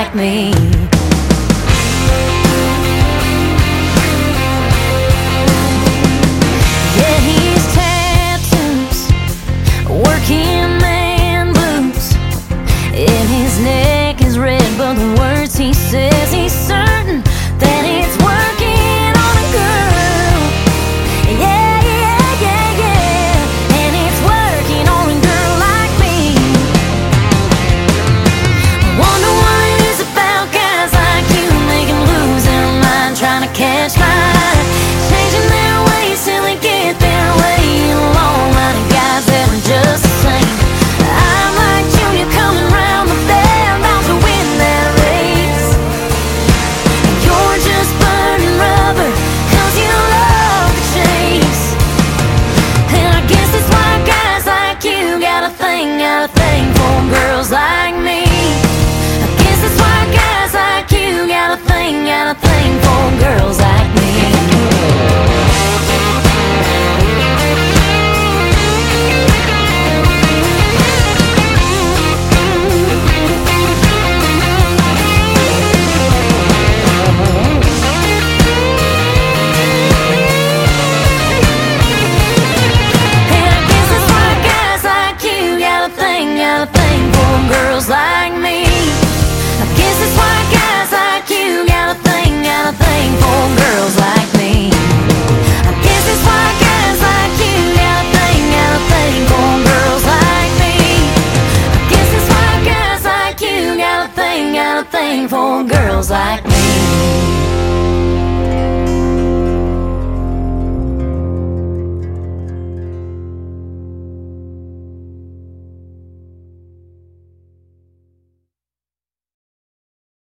like me. Yeah, he's tattoos, working man blues, and his neck is red, but the words he says, he's certain that it's working on a girl. Yeah, yeah, yeah, yeah, and it's working on a girl like me. Wonder what it is about guys like you, make them lose their mind, trying to catch my eye, changing their ways till they get their way. A long line of guys that are just the same. I'm like Junior coming round the bend, bound to win that race. And you're just burning rubber, 'cause you love the chase. And I guess that's why guys like you got a thing for girls like me. I guess that's why guys like you got a thing for girls like me. Girls like me. I guess that's why guys like you got a thing for girls like me. I guess that's why guys like you got a thing for girls like me. I guess that's why guys like you got a thing for girls like me.